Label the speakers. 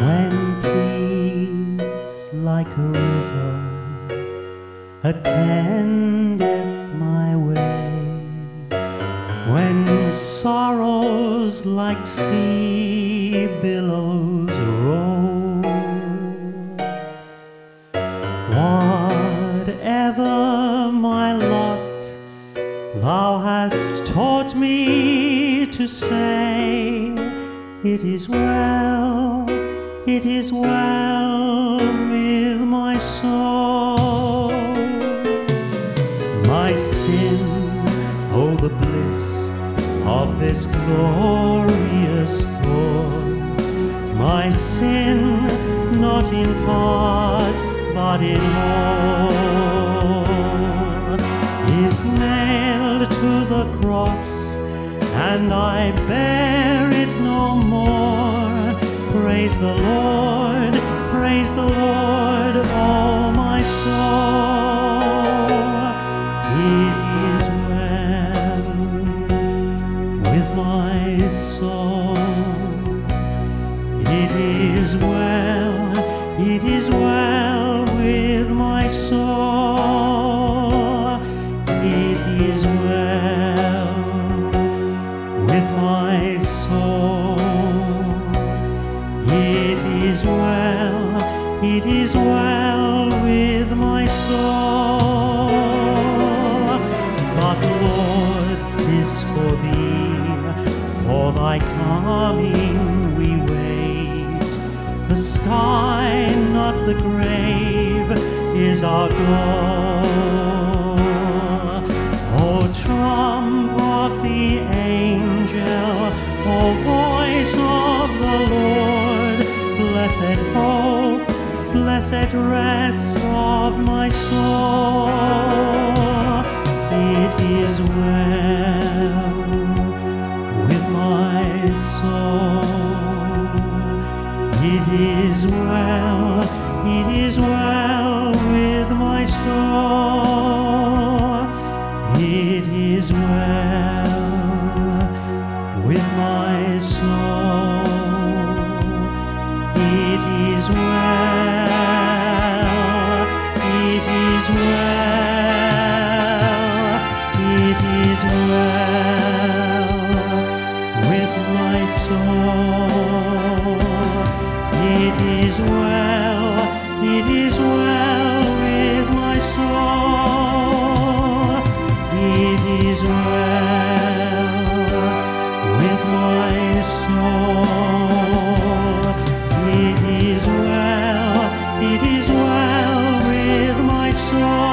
Speaker 1: when peace like a river attendeth my way, when sorrows like sea billows roll, whatever my lot, thou hast taught me to say, it is well, it is well with my soul. My sin, oh the bliss of this glorious thought, my sin not in part but in whole, is nailed to the cross, and I bear it no more. Praise the Lord, oh my soul. It is well with my soul. It is well with my soul. It is well with my soul. It is well with my soul. But Lord, 'tis for thee, for thy coming we wait. The sky, not the grave, is our goal. O trump of the angel, O voice of the Lord, blessed hope, blessed rest of my soul. It is well with my soul. It is well with my soul. It is well with my soul. It is well, it is well, it is well with my soul. It is well with my soul. It is well with my soul. It is well with my soul.